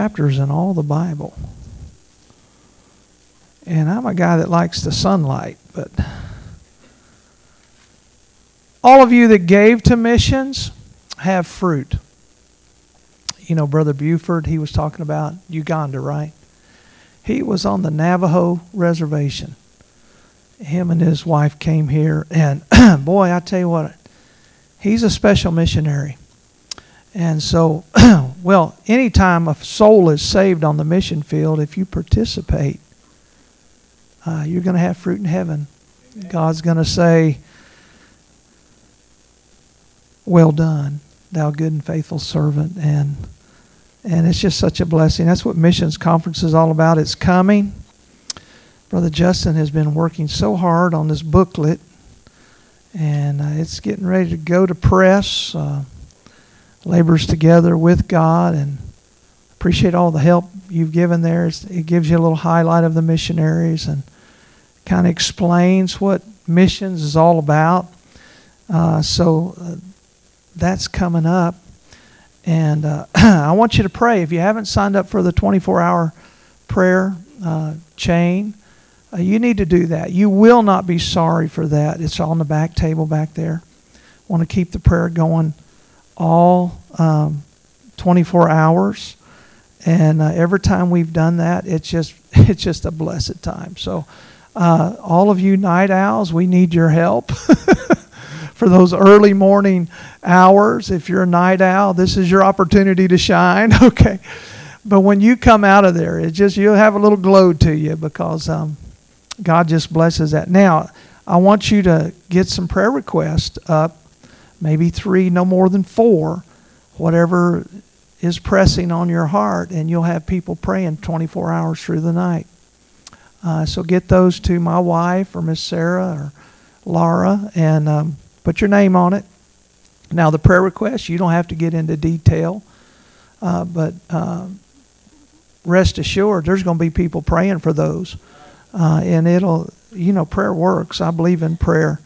chapters in all the Bible. And I'm a guy that likes the sunlight, but all of you that gave to missions have fruit. You know, Brother Buford, he was talking about Uganda, right? He was on the Navajo reservation. Him and his wife came here, and boy, I tell you what, he's a special missionary. And so, well, anytime a soul is saved on the mission field, if you participate, you're going to have fruit in heaven. God's going to say, well done, thou good and faithful servant. And it's just such a blessing. That's what Missions Conference is all about. It's coming. Brother Justin has been working so hard on this booklet, and it's getting ready to go to press. Labors together with God, and appreciate all the help you've given there. It gives you a little highlight of the missionaries and kind of explains what missions is all about. So that's coming up. And I want you to pray. If you haven't signed up for the 24-hour prayer chain, you need to do that. You will not be sorry for that. It's on the back table back there. Want to keep the prayer going all 24 hours. And every time we've done that, it's just a blessed time. So all of you night owls, we need your help for those early morning hours. If you're a night owl, this is your opportunity to shine. Okay. But when you come out of there, you'll have a little glow to you, because God just blesses that. Now, I want you to get some prayer requests up, maybe 3, no more than 4, whatever is pressing on your heart, and you'll have people praying 24 hours through the night. So get those to my wife or Miss Sarah or Laura, and put your name on it. Now, the prayer requests, you don't have to get into detail, but rest assured, there's going to be people praying for those. And it'll, prayer works. I believe in prayer.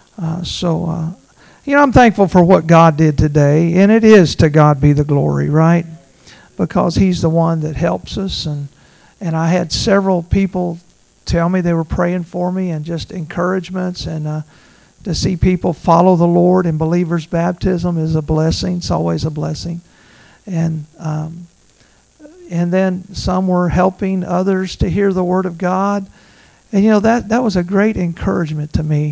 I'm thankful for what God did today, and it is to God be the glory, right? Because He's the one that helps us, and I had several people tell me they were praying for me, and just encouragements, and to see people follow the Lord in believers' baptism is a blessing. It's always a blessing. And then some were helping others to hear the Word of God. And that was a great encouragement to me.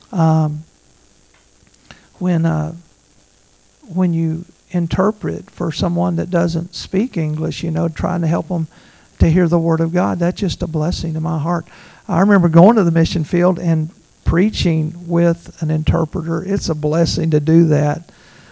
When you interpret for someone that doesn't speak English, trying to help them to hear the Word of God, that's just a blessing to my heart. I remember going to the mission field and preaching with an interpreter. It's a blessing to do that,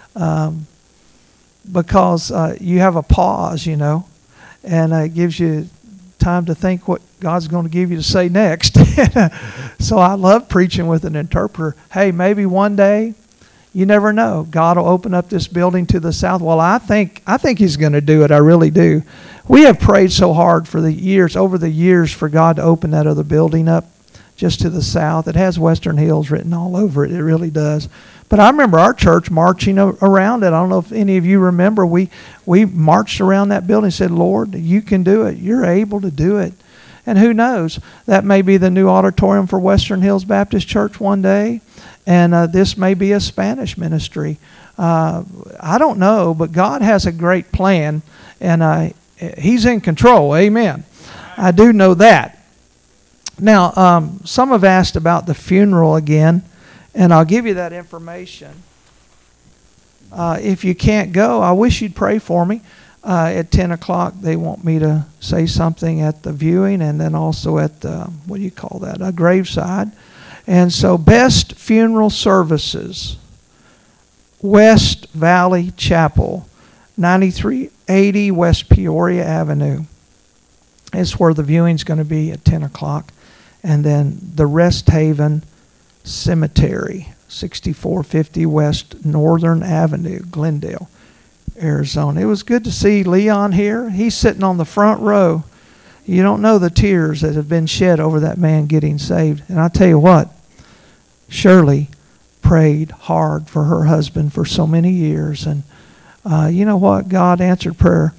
because you have a pause, and it gives you time to think what God's going to give you to say next. So I love preaching with an interpreter. Hey, maybe one day, you never know, God will open up this building to the south. Well, I think He's going to do it. I really do. We have prayed so hard over the years for God to open that other building up just to the south. It has Western Hills written all over it. It really does. But I remember our church marching around it. I don't know if any of you remember. We marched around that building and said, Lord, you can do it. You're able to do it. And who knows? That may be the new auditorium for Western Hills Baptist Church one day. And this may be a Spanish ministry. I don't know, but God has a great plan. And He's in control. Amen. I do know that. Now, some have asked about the funeral again, and I'll give you that information. If you can't go, I wish you'd pray for me. At 10 o'clock, they want me to say something at the viewing, and then also at the, a graveside. And so, Best Funeral Services, West Valley Chapel, 9380 West Peoria Avenue. It's where the viewing's going to be at 10 o'clock. And then the Rest Haven Cemetery, 6450 West Northern Avenue, Glendale, Arizona. It was good to see Leon here. He's sitting on the front row. You don't know the tears that have been shed over that man getting saved. And I tell you what, Shirley prayed hard for her husband for so many years. And you know what? God answered prayer.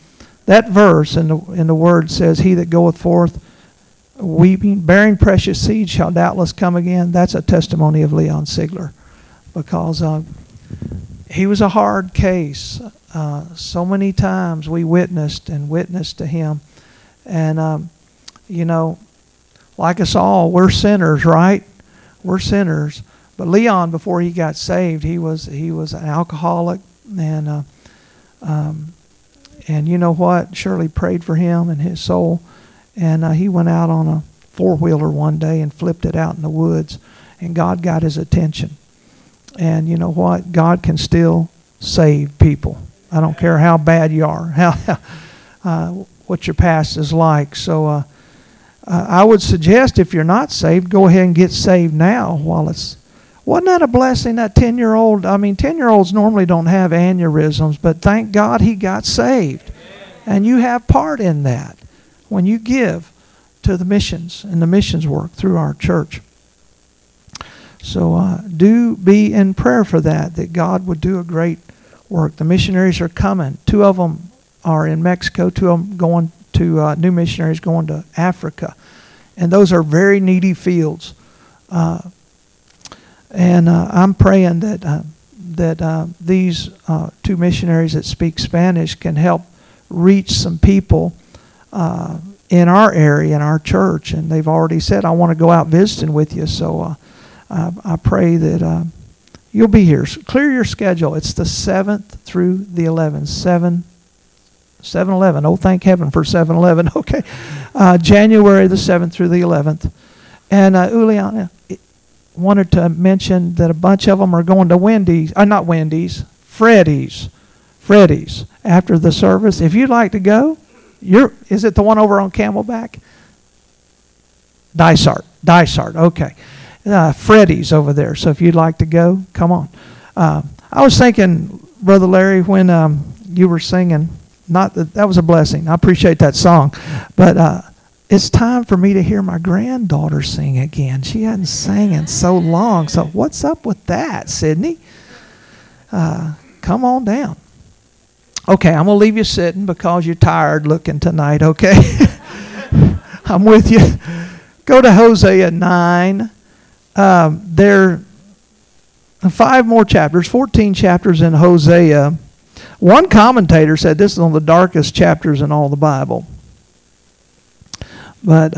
That verse in the Word says, "He that goeth forth weeping, bearing precious seed, shall doubtless come again." That's a testimony of Leon Sigler, because he was a hard case. So many times we witnessed to him. And, like us all, we're sinners, right? We're sinners. But Leon, before he got saved, he was an alcoholic. And you know what? Shirley prayed for him and his soul. And he went out on a four-wheeler one day and flipped it out in the woods. And God got his attention. And you know what? God can still save people. I don't care how bad you are, what your past is like. So I would suggest, if you're not saved, go ahead and get saved now while it's... Wasn't that a blessing, that 10-year-old? I mean, 10-year-olds normally don't have aneurysms, but thank God he got saved. And you have part in that when you give to the missions and the missions work through our church. So do be in prayer for that God would do a great work. The missionaries are coming. 2 of them are in Mexico. 2 of them going to new missionaries going to Africa. And those are very needy fields. And I'm praying that these 2 missionaries that speak Spanish can help reach some people in our area, in our church. And they've already said, "I want to go out visiting with you." So I pray that you'll be here. Clear your schedule. It's the 7th through the 11th. 7/11. Oh, thank heaven for 7/11. Okay. January the 7th through the 11th. And Uliana wanted to mention that a bunch of them are going to Freddy's after the service. If you'd like to go, is it the one over on Camelback? Dysart. Okay. Freddy's over there. So if you'd like to go, come on. I was thinking, Brother Larry, when you were singing, that was a blessing. I appreciate that song. But it's time for me to hear my granddaughter sing again. She hadn't sang in so long. So what's up with that, Sydney? Come on down. Okay, I'm going to leave you sitting because you're tired looking tonight, okay? I'm with you. Go to Hosea 9. There are 5 more chapters, 14 chapters in Hosea. One commentator said this is one of the darkest chapters in all the Bible. But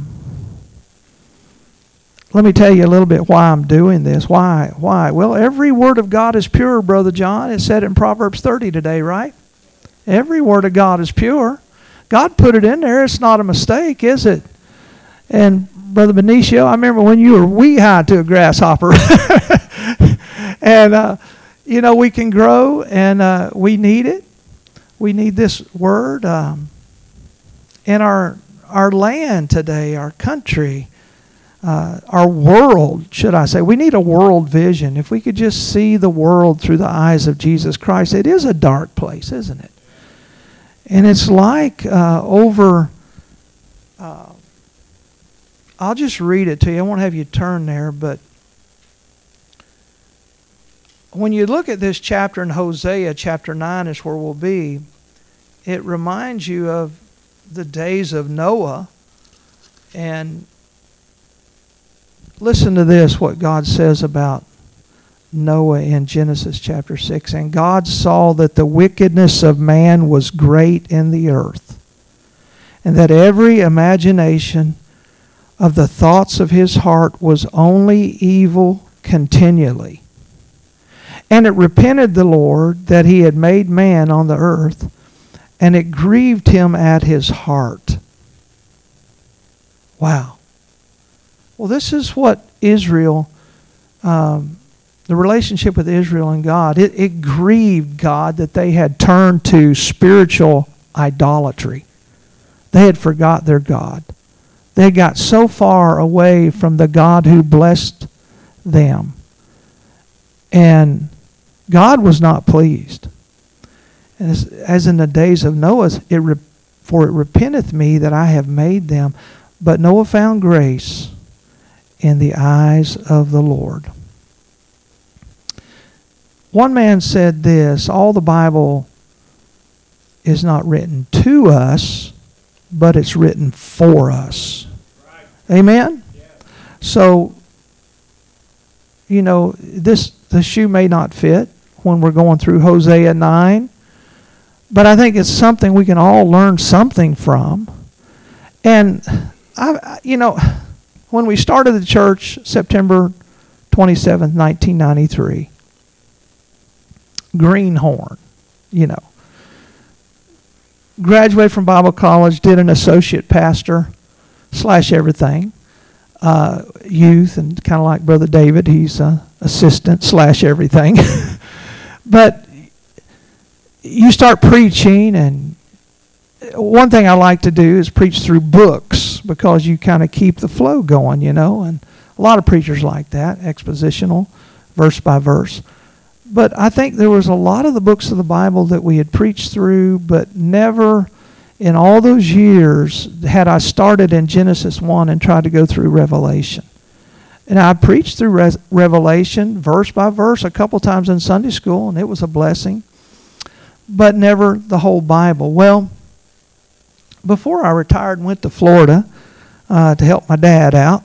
let me tell you a little bit why I'm doing this. Why? Well, every word of God is pure, Brother John. It said in Proverbs 30 today, right? Every word of God is pure. God put it in there. It's not a mistake, is it? And Brother Benicio, I remember when you were wee-high to a grasshopper. And, we can grow, and we need it. We need this word in our land today, our country, our world, should I say. We need a world vision. If we could just see the world through the eyes of Jesus Christ. It is a dark place, isn't it? And it's like I'll just read it to you. I won't have you turn there, but when you look at this chapter in Hosea, chapter 9 is where we'll be, it reminds you of the days of Noah. And listen to this, what God says about Noah in Genesis chapter 6. And God saw that the wickedness of man was great in the earth, and that every imagination of the thoughts of his heart was only evil continually. And it repented the Lord that he had made man on the earth, and it grieved him at his heart. Wow. Well, this is what Israel, the relationship with Israel and God, it grieved God that they had turned to spiritual idolatry. They had forgot their God. They got so far away from the God who blessed them. And God was not pleased. And as in the days of Noah, for it repenteth me that I have made them. But Noah found grace in the eyes of the Lord. One man said this, all the Bible is not written to us, but it's written for us. Right. Amen? Yeah. So, the shoe may not fit when we're going through Hosea 9, but I think it's something we can all learn something from. And, when we started the church, September 27th, 1993, Greenhorn, graduated from Bible college, did an associate pastor / everything, youth, and kind of like Brother David, he's assistant / everything. But you start preaching, and one thing I like to do is preach through books because you kind of keep the flow going, and a lot of preachers like that, expositional, verse by verse. But I think there was a lot of the books of the Bible that we had preached through, but never in all those years had I started in Genesis 1 and tried to go through Revelation. And I preached through Revelation verse by verse a couple times in Sunday school, and it was a blessing, but never the whole Bible. Well, before I retired and went to Florida to help my dad out,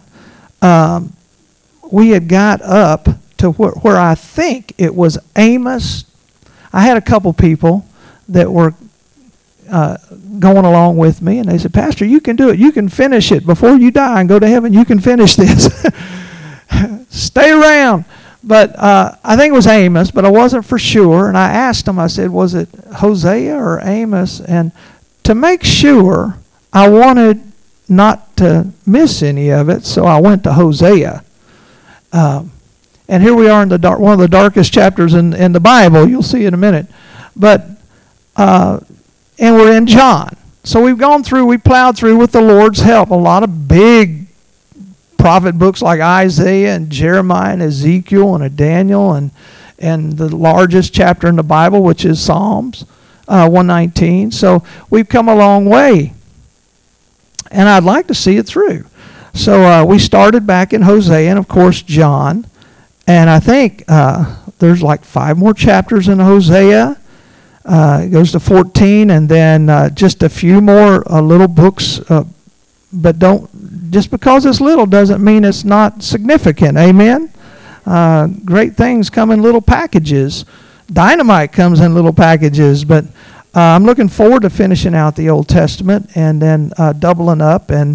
we had got up to where I think it was Amos. I had a couple people that were going along with me, and they said, "Pastor, you can do it. You can finish it before you die and go to heaven. You can finish this. Stay around." But I think it was Amos, but I wasn't for sure. And I asked him, I said, was it Hosea or Amos? And to make sure, I wanted not to miss any of it, so I went to Hosea. And here we are in one of the darkest chapters in the Bible. You'll see in a minute. But and we're in John. So we plowed through with the Lord's help a lot of big prophet books like Isaiah and Jeremiah and Ezekiel and Daniel and the largest chapter in the Bible, which is Psalms 119. So we've come a long way. And I'd like to see it through. So we started back in Hosea and, of course, John. And I think there's like 5 more chapters in Hosea. It goes to 14, and then just a few more little books. But just because it's little doesn't mean it's not significant. Amen? Great things come in little packages. Dynamite comes in little packages. But I'm looking forward to finishing out the Old Testament and then doubling up and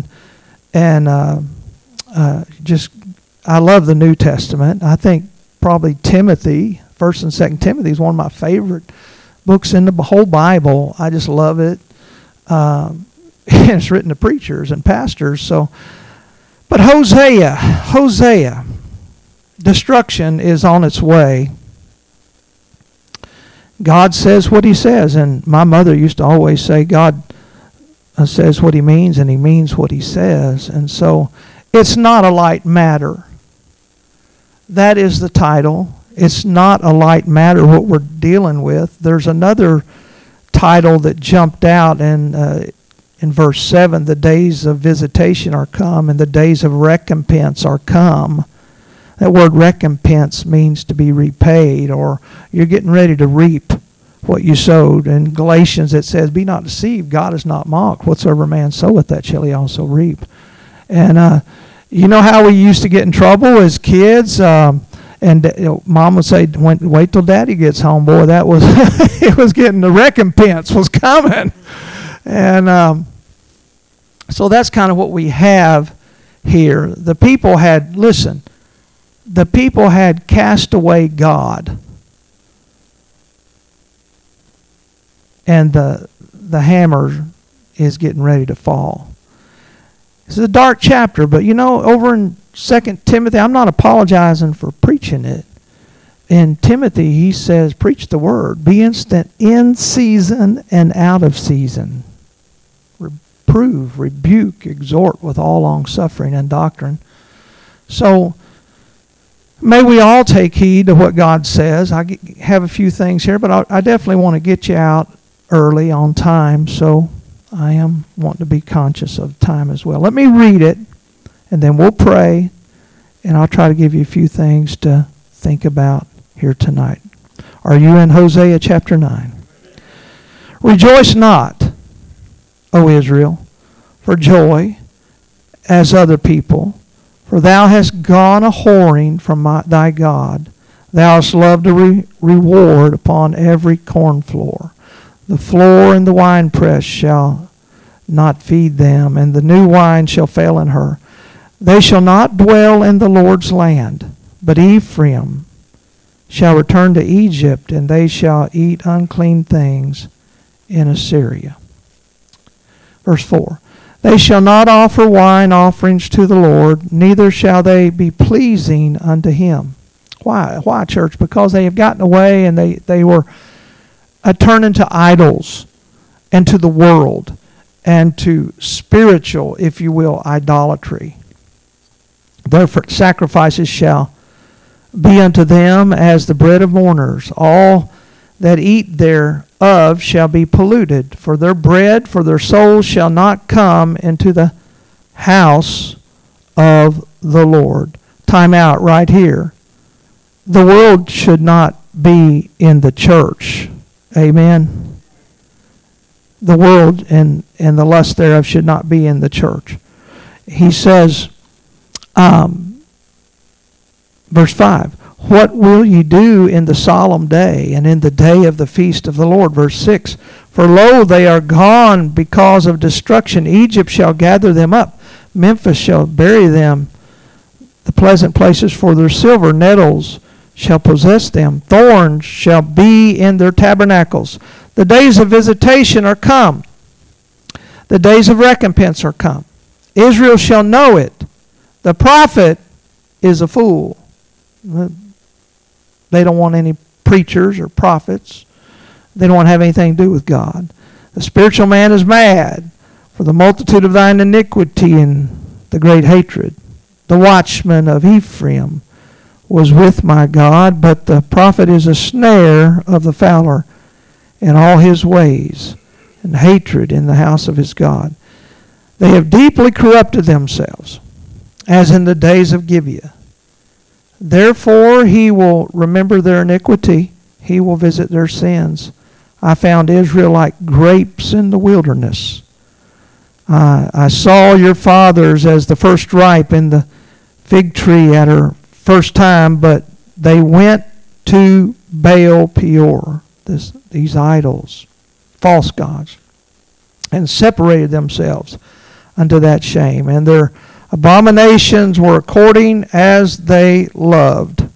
just I love the New Testament. I think probably Timothy, 1st and 2nd Timothy, is one of my favorite books in the whole Bible. I just love it. It's written to preachers and pastors. So, but Hosea, destruction is on its way. God says what he says, and my mother used to always say God says what he means, and he means what he says. And so it's not a light matter. That is the title. It's not a light matter what we're dealing with. There's another title that jumped out in verse 7, the days of visitation are come, and the days of recompense are come. That word recompense means to be repaid, or you're getting ready to reap what you sowed. In Galatians it says, "Be not deceived, God is not mocked. Whatsoever man soweth, that shall he also reap." And you know how we used to get in trouble as kids? And Mom would say, "Wait till Daddy gets home." Boy, that was it was getting, the recompense was coming. And so that's kind of what we have here. The people had cast away God. And the hammer is getting ready to fall. This is a dark chapter, but over in 2 Timothy, I'm not apologizing for preaching it. In Timothy, he says, preach the word. Be instant in season and out of season. Reprove, rebuke, exhort with all long-suffering and doctrine. So may we all take heed to what God says. I have a few things here, but I definitely want to get you out early on time, so I am wanting to be conscious of time as well. Let me read it, and then we'll pray, and I'll try to give you a few things to think about here tonight. Are you in Hosea chapter 9? Rejoice not, O Israel, for joy as other people, for thou hast gone a whoring from thy God. Thou hast loved a reward upon every corn floor. The floor and the winepress shall not feed them, and the new wine shall fail in her. They shall not dwell in the Lord's land, but Ephraim shall return to Egypt, and they shall eat unclean things in Assyria. Verse 4. They shall not offer wine offerings to the Lord, neither shall they be pleasing unto him. Why, church? Because they have gotten away and they were turning to idols and to the world and to spiritual, if you will, idolatry. Their sacrifices shall be unto them as the bread of mourners. All that eat thereof shall be polluted. For their bread, for their souls shall not come into the house of the Lord. Time out right here. The world should not be in the church. Amen. The world and the lust thereof should not be in the church. He says, verse 5, what will ye do in the solemn day and in the day of the feast of the Lord? Verse 6, for lo, they are gone because of destruction. Egypt shall gather them up. Memphis shall bury them. The pleasant places for their silver, nettles shall possess them. Thorns shall be in their tabernacles. The days of visitation are come. The days of recompense are come. Israel shall know it. The prophet is a fool. They don't want any preachers or prophets. They don't want to have anything to do with God. The spiritual man is mad for the multitude of thine iniquity and the great hatred. The watchman of Ephraim was with my God, but the prophet is a snare of the fowler in all his ways, and hatred in the house of his God. They have deeply corrupted themselves, as in the days of Gibeah. Therefore he will remember their iniquity, he will visit their sins. I found Israel like grapes in the wilderness. I saw your fathers as the first ripe in the fig tree at her first time, but they went to Baal Peor, these idols, false gods, and separated themselves unto that shame. And their abominations were according as they loved.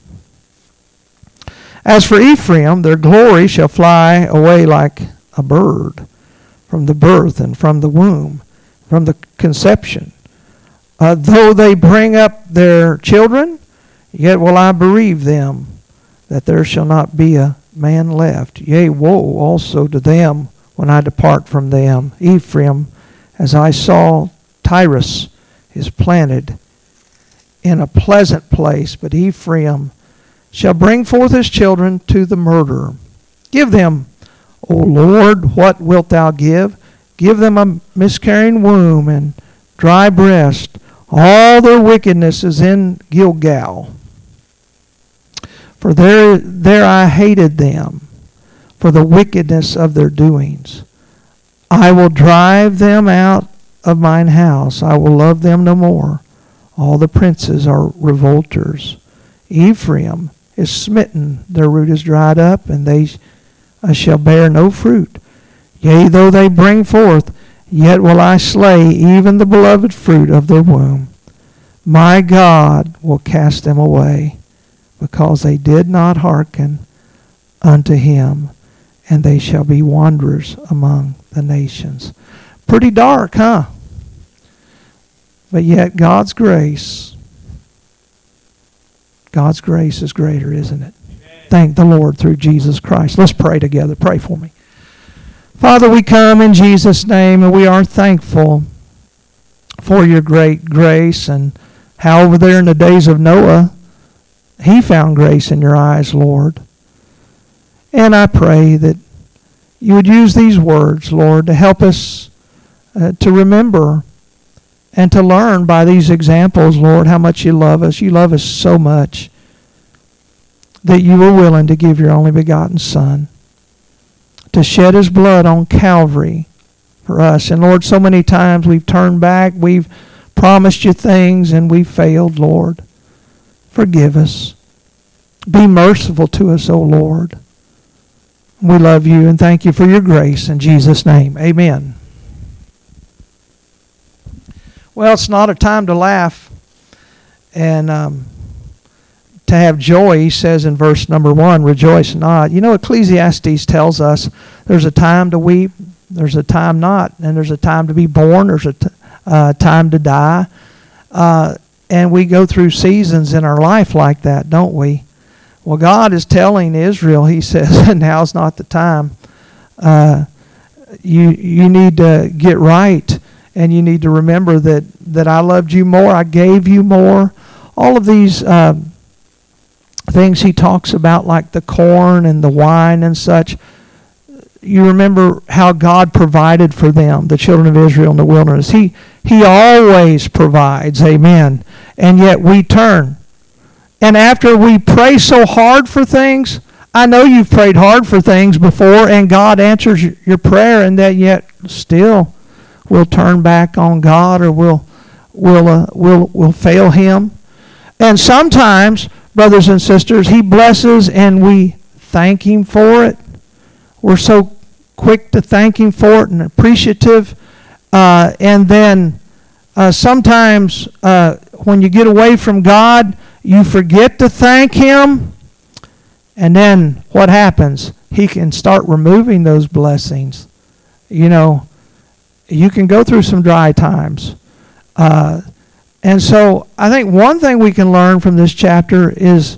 As for Ephraim, their glory shall fly away like a bird from the birth and from the womb, from the conception. Though they bring up their children, yet will I bereave them, that there shall not be a man left. Yea, woe also to them when I depart from them. Ephraim, as I saw Tyrus, is planted in a pleasant place, but Ephraim shall bring forth his children to the murder. Give them, O Lord, what wilt thou give? Give them a miscarrying womb and dry breast. All their wickedness is in Gilgal. For there I hated them, for the wickedness of their doings. I will drive them out of mine house. I will love them no more. All the princes are revolters. Ephraim is smitten, their root is dried up, and they shall bear no fruit. Yea, though they bring forth, yet will I slay even the beloved fruit of their womb. My God will cast them away, because they did not hearken unto him, and they shall be wanderers among the nations. Pretty dark, huh? But yet God's grace is greater, isn't it? Amen. Thank the Lord through Jesus Christ. Let's pray together. Pray for me. Father, we come in Jesus' name, and we are thankful for your great grace, and how over there in the days of Noah, he found grace in your eyes, Lord. And I pray that you would use these words, Lord, to help us to remember and to learn by these examples, Lord, how much you love us. You love us so much that you were willing to give your only begotten Son to shed his blood on Calvary for us. And Lord, so many times we've turned back, we've promised you things, and we've failed, Lord. Forgive us. Be merciful to us, O Lord. We love you and thank you for your grace. In Jesus' name, amen. Well, it's not a time to laugh and to have joy. He says in verse number 1, rejoice not. You know, Ecclesiastes tells us there's a time to weep, there's a time not, and there's a time to be born, there's a time to die. And we go through seasons in our life like that, don't we? Well, God is telling Israel, he says, now's not the time. You need to get right, and you need to remember that I loved you more, I gave you more. All of these things he talks about, like the corn and the wine and such, you remember how God provided for them, the children of Israel in the wilderness. He always provides, amen. And yet we turn. And after we pray so hard for things, I know you've prayed hard for things before, and God answers your prayer, and that yet still we'll turn back on God, or we'll fail him. And sometimes, brothers and sisters, he blesses and we thank him for it. We're so quick to thank him for it and appreciative. And then sometimes when you get away from God, you forget to thank him. And then what happens? He can start removing those blessings. You know, you can go through some dry times. And so I think one thing we can learn from this chapter is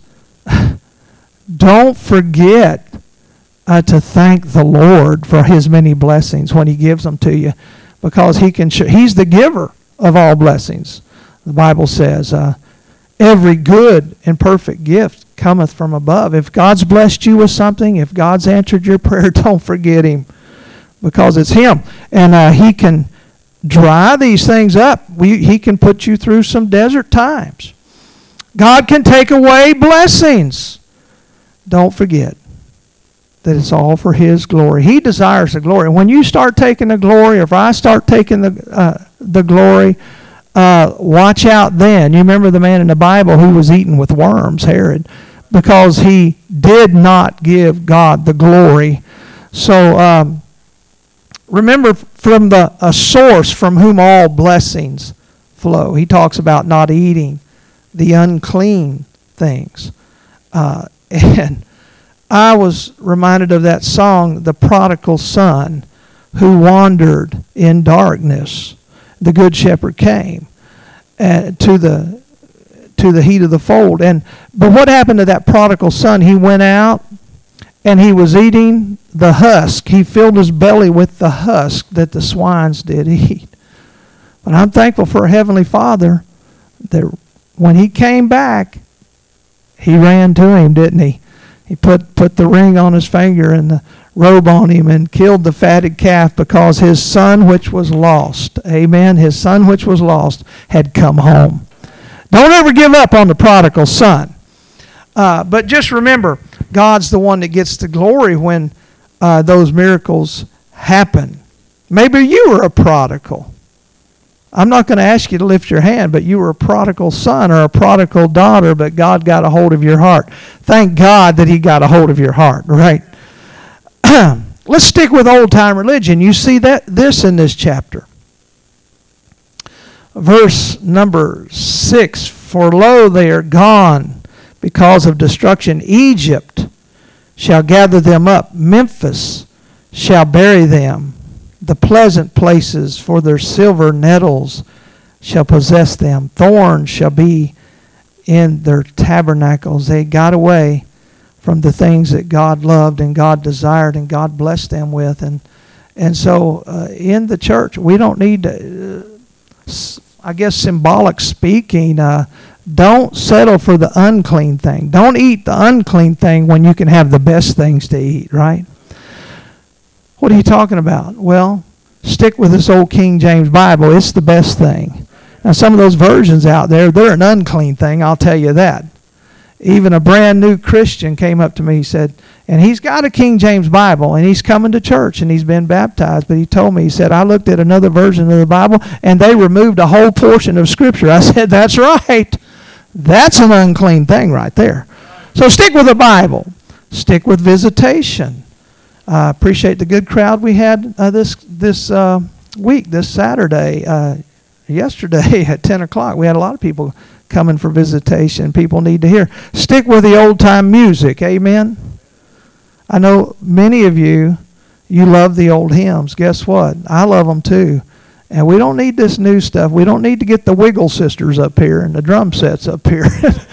don't forget to thank the Lord for his many blessings when he gives them to you, because he's the giver of all blessings. The Bible says every good and perfect gift cometh from above. If God's blessed you with something, if God's answered your prayer, don't forget him, because it's him. And he can dry these things up. He can put you through some desert times. God can take away blessings. Don't forget that it's all for his glory. He desires the glory. When you start taking the glory, or if I start taking the glory, watch out then. You remember the man in the Bible who was eaten with worms, Herod, because he did not give God the glory. So remember, from a source from whom all blessings flow. He talks about not eating the unclean things. And I was reminded of that song, The Prodigal Son, who wandered in darkness. The Good Shepherd came to the heat of the fold. But what happened to that prodigal son? He went out and he was eating the husk. He filled his belly with the husk that the swines did eat. But I'm thankful for a Heavenly Father that when he came back, he ran to him, didn't he? He put the ring on his finger and the robe on him and killed the fatted calf, because his son which was lost, amen, his son which was lost had come home. Don't ever give up on the prodigal son. But just remember, God's the one that gets the glory when those miracles happen. Maybe you were a prodigal. I'm not going to ask you to lift your hand, but you were a prodigal son or a prodigal daughter, but God got a hold of your heart. Thank God that he got a hold of your heart, right? Let's stick with old-time religion. You see this in this chapter. Verse number 6, for lo, they are gone because of destruction. Egypt shall gather them up. Memphis shall bury them. The pleasant places for their silver nettles shall possess them. Thorns shall be in their tabernacles. They got away from the things that God loved and God desired and God blessed them with. And so in the church, we don't need to, I guess symbolic speaking, don't settle for the unclean thing. Don't eat the unclean thing when you can have the best things to eat, right? What are you talking about? Well, stick with this old King James Bible. It's the best thing. Now, some of those versions out there, they're an unclean thing, I'll tell you that. Even a brand new Christian came up to me. He said, and he's got a King James Bible, and he's coming to church, and he's been baptized. But he told me, he said, I looked at another version of the Bible, and they removed a whole portion of Scripture. I said, that's right. That's an unclean thing right there. So stick with the Bible. Stick with visitation. Appreciate the good crowd we had this week, this Saturday. Yesterday at 10 o'clock, we had a lot of people coming for visitation. People need to hear. Stick with the old-time music. Amen? I know many of you love the old hymns. Guess what? I love them too. And we don't need this new stuff. We don't need to get the Wiggle Sisters up here and the drum sets up here.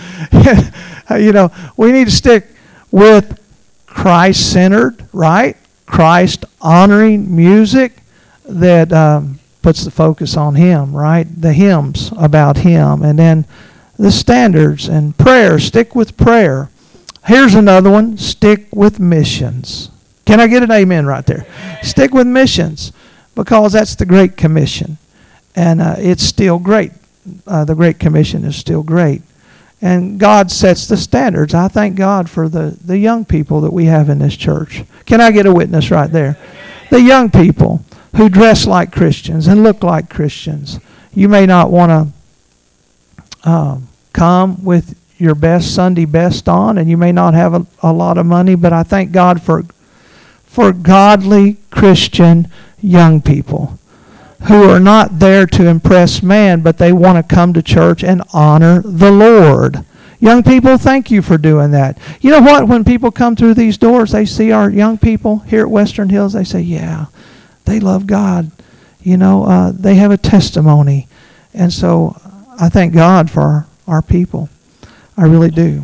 We need to stick with Christ-centered, right? Christ-honoring music that puts the focus on Him, right? The hymns about Him. And then the standards and prayer. Stick with prayer. Here's another one. Stick with missions. Can I get an amen right there? Stick with missions, because that's the Great Commission. And it's still great. The Great Commission is still great. And God sets the standards. I thank God for the young people that we have in this church. Can I get a witness right there? The young people who dress like Christians and look like Christians. You may not want to come with your best Sunday best on, and you may not have a lot of money, but I thank God for godly Christian young people who are not there to impress man, but they want to come to church and honor the Lord. Young people, thank you for doing that. You know what? When people come through these doors, they see our young people here at Western Hills, they say, yeah, they love God. They have a testimony. And so I thank God for our people. I really do.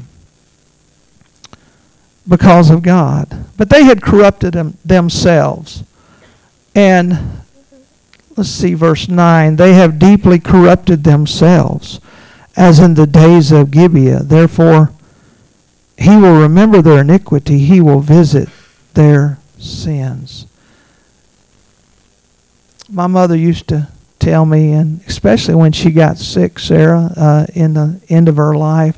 Because of God. But they had corrupted themselves. And let's see, verse 9. They have deeply corrupted themselves, as in the days of Gibeah. Therefore, He will remember their iniquity. He will visit their sins. My mother used to tell me, and especially when she got sick, Sarah, in the end of her life,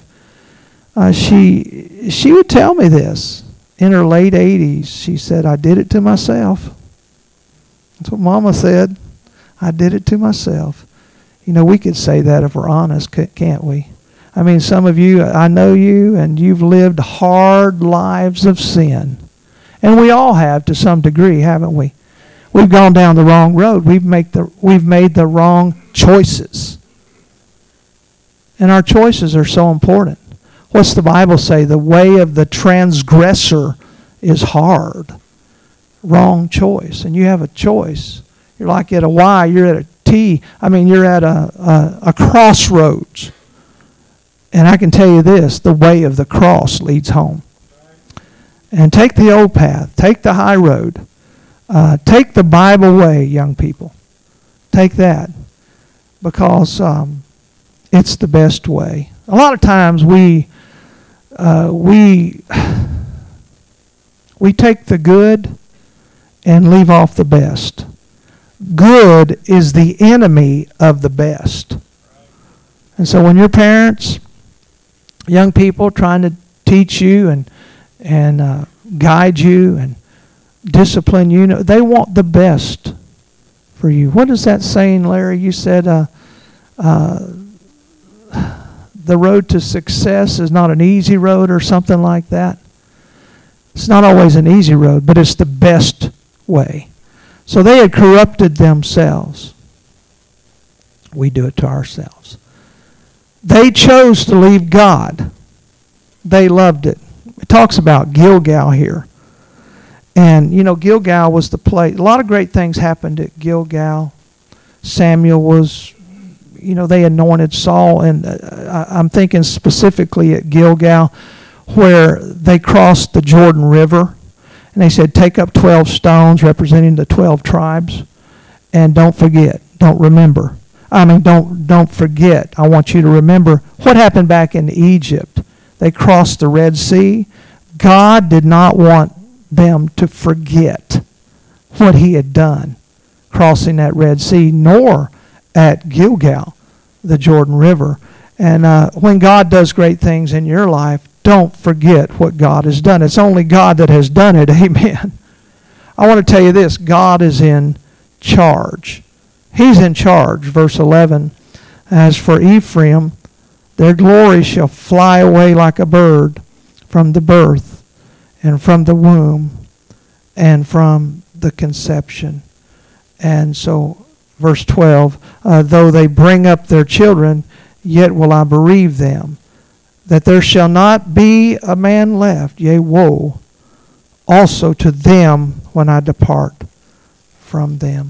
she would tell me this. In her late 80s, she said, I did it to myself. That's what Mama said. I did it to myself. We could say that if we're honest, can't we? I mean, some of you, I know you, and you've lived hard lives of sin. And we all have to some degree, haven't we? We've gone down the wrong road. We've made the wrong choices. And our choices are so important. What's the Bible say? The way of the transgressor is hard. Wrong choice. And you have a choice. You're like at a Y, you're at a T. You're at a crossroads. And I can tell you this, the way of the cross leads home. And take the old path. Take the high road. Take the Bible way, young people. Take that. Because it's the best way. A lot of times we take the good and leave off the best. Good is the enemy of the best. And so when your parents, young people trying to teach you and guide you and discipline you, they want the best for you. What is that saying, Larry? You said the road to success is not an easy road or something like that. It's not always an easy road, but it's the best way. So they had corrupted themselves. We do it to ourselves. They chose to leave God. They loved it. It talks about Gilgal here. And, Gilgal was the place. A lot of great things happened at Gilgal. Samuel was, they anointed Saul. And I'm thinking specifically at Gilgal, where they crossed the Jordan River. And they said, take up 12 stones representing the 12 tribes. And don't forget. Don't remember. Don't forget. I want you to remember what happened back in Egypt. They crossed the Red Sea. God did not want them to forget what He had done crossing that Red Sea, nor at Gilgal, the Jordan River. And when God does great things in your life, don't forget what God has done. It's only God that has done it. Amen. I want to tell you this. God is in charge. He's in charge. Verse 11. As for Ephraim, their glory shall fly away like a bird from the birth and from the womb and from the conception. And so, verse 12, though they bring up their children, yet will I bereave them, that there shall not be a man left, yea, woe also to them when I depart from them.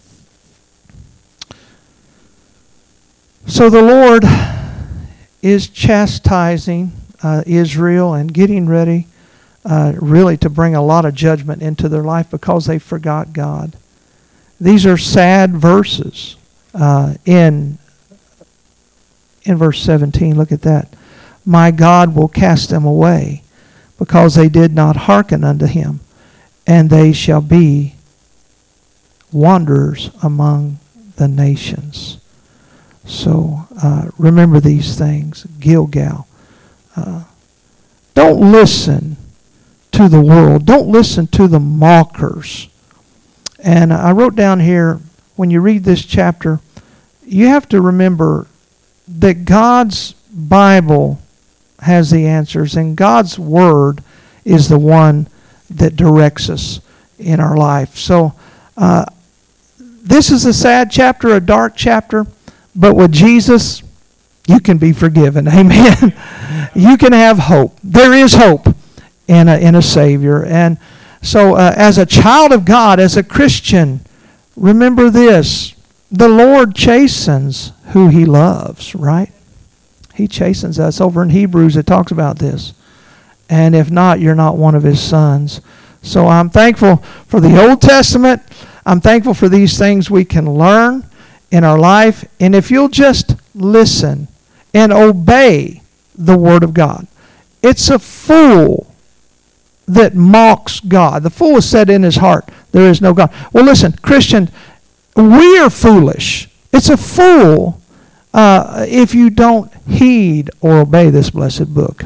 So the Lord is chastising Israel and getting ready really to bring a lot of judgment into their life because they forgot God. These are sad verses in verse 17. Look at that. My God will cast them away because they did not hearken unto him, and they shall be wanderers among the nations. So remember these things. Gilgal. Don't listen to the world. Don't listen to the mockers. And I wrote down here, when you read this chapter, you have to remember that God's Bible has the answers, and God's Word is the one that directs us in our life. So this is a sad chapter, a dark chapter, but with Jesus, you can be forgiven. Amen. You can have hope. There is hope in a Savior. And so as a child of God, as a Christian, remember this. The Lord chastens who he loves, right? He chastens us. Over in Hebrews, it talks about this. And if not, you're not one of his sons. So I'm thankful for the Old Testament. I'm thankful for these things we can learn in our life. And if you'll just listen and obey the Word of God. It's a fool that mocks God. The fool has said in his heart, there is no God. Well, listen, Christian, we are foolish. It's a fool if you don't heed or obey this blessed book.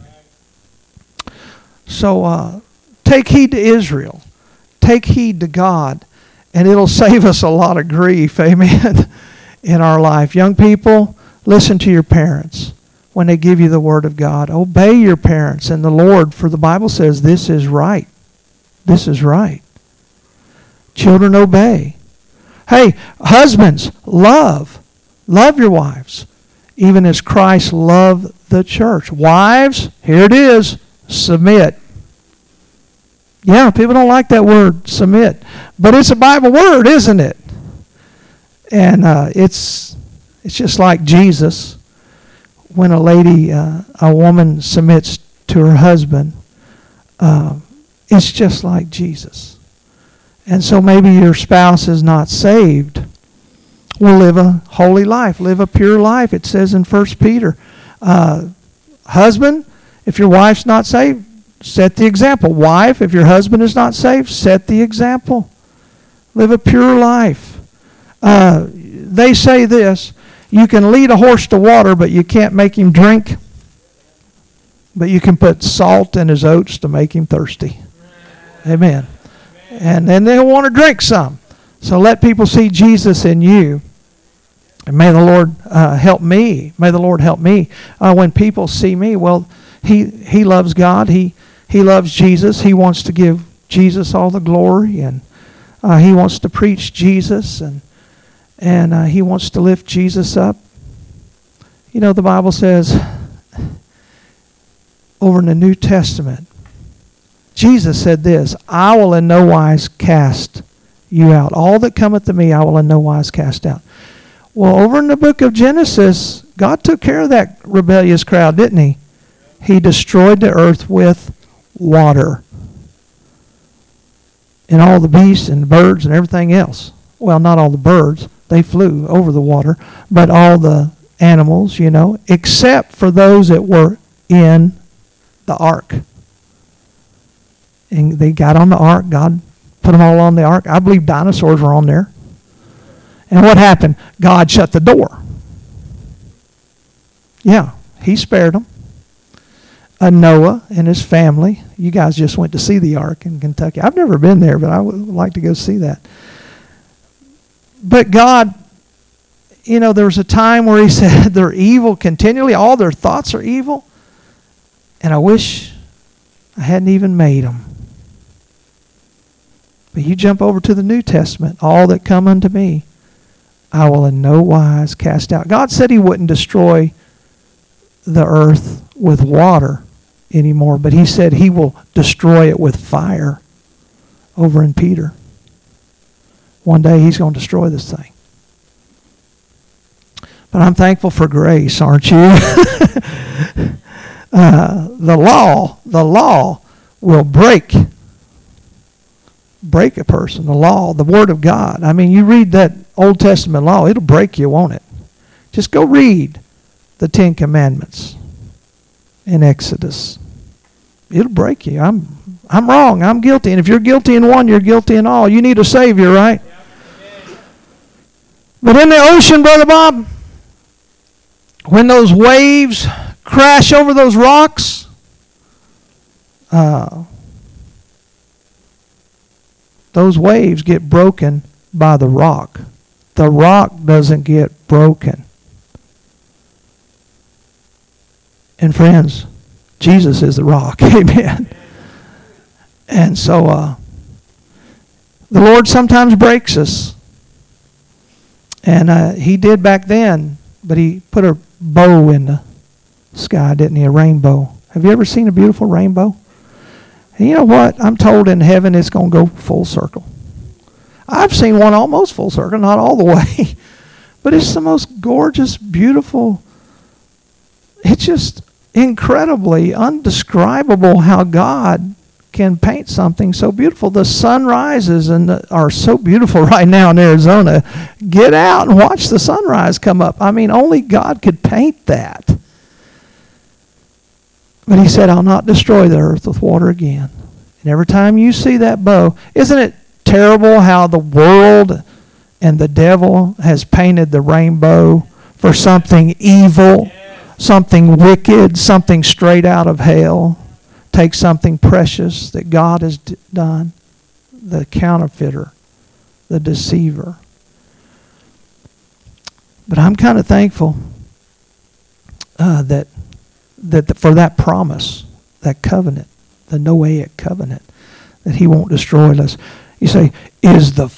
So take heed to Israel. Take heed to God, and it'll save us a lot of grief, amen, in our life. Young people, listen to your parents when they give you the Word of God. Obey your parents and the Lord, for the Bible says this is right. This is right. Children, obey. Hey, husbands, love your wives, even as Christ loved the church. Wives, here it is, submit. Yeah, people don't like that word, submit. But it's a Bible word, isn't it? And it's just like Jesus. When a woman submits to her husband, it's just like Jesus. And so maybe your spouse is not saved. Well, live a holy life. Live a pure life. It says in 1 Peter. Husband, if your wife's not saved, set the example. Wife, if your husband is not saved, set the example. Live a pure life. They say this, you can lead a horse to water, but you can't make him drink. But you can put salt in his oats to make him thirsty. Amen. And then they'll want to drink some. So let people see Jesus in you. And may the Lord help me. May the Lord help me. When people see me, well, he loves God. He loves Jesus. He wants to give Jesus all the glory. And he wants to preach Jesus. And he wants to lift Jesus up. You know, the Bible says over in the New Testament, Jesus said this, I will in no wise cast you out. All that cometh to me, I will in no wise cast out. Well, over in the book of Genesis, God took care of that rebellious crowd, didn't he? He destroyed the earth with water. And all the beasts and the birds and everything else. Well, not all the birds. They flew over the water. But all the animals, except for those that were in the ark. And they got on the ark. God put them all on the ark. I believe dinosaurs were on there. And what happened? God shut the door. Yeah, he spared them. Noah and his family. You guys just went to see the ark in Kentucky. I've never been there, but I would like to go see that. But God, there was a time where he said they're evil continually. All their thoughts are evil. And I wish I hadn't even made them. But you jump over to the New Testament. All that come unto me, I will in no wise cast out. God said he wouldn't destroy the earth with water anymore, but he said he will destroy it with fire over in Peter. One day he's going to destroy this thing. But I'm thankful for grace, aren't you? The law will break a person. The law, the Word of God. I mean, you read that Old Testament law, it'll break you, won't it? Just go read the Ten Commandments in Exodus. It'll break you. I'm wrong. I'm guilty. And if you're guilty in one, you're guilty in all. You need a Savior, right? But in the ocean, Brother Bob, when those waves crash over those rocks, those waves get broken by the rock. The rock doesn't get broken. And friends, Jesus is the rock. Amen. And so the Lord sometimes breaks us. And he did back then, but he put a bow in the sky, didn't he? A rainbow. Have you ever seen a beautiful rainbow? And you know what? I'm told in heaven it's going to go full circle. I've seen one almost full circle, not all the way. But it's the most gorgeous, beautiful. It's just incredibly undescribable how God can paint something so beautiful. The sunrises are so beautiful right now in Arizona. Get out and watch the sunrise come up. I mean, only God could paint that. But he said, I'll not destroy the earth with water again. And every time you see that bow, isn't it terrible how the world and the devil has painted the rainbow for something evil, something wicked, something straight out of hell? Take something precious that God has done, the counterfeiter, the deceiver. But I'm kind of thankful that for that promise, that covenant, the Noahic covenant, that he won't destroy us. You say, is the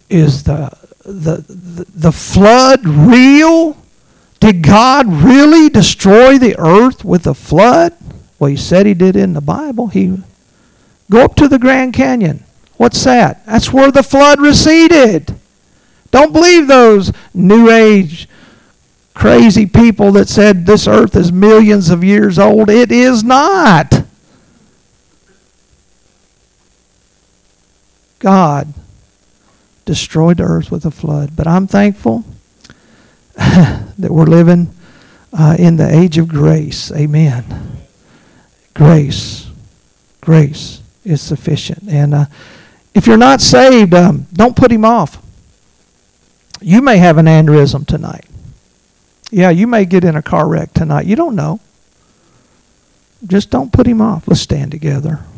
flood real? Did God really destroy the earth with a flood? Well, he said he did in the Bible. Go up to the Grand Canyon. What's that? That's where the flood receded. Don't believe those New Age crazy people that said this earth is millions of years old. It is not. God destroyed the earth with a flood. But I'm thankful that we're living in the age of grace. Amen. Grace is sufficient. And if you're not saved, don't put him off. You may have an aneurysm tonight. Yeah, you may get in a car wreck tonight. You don't know. Just don't put him off. Let's stand together.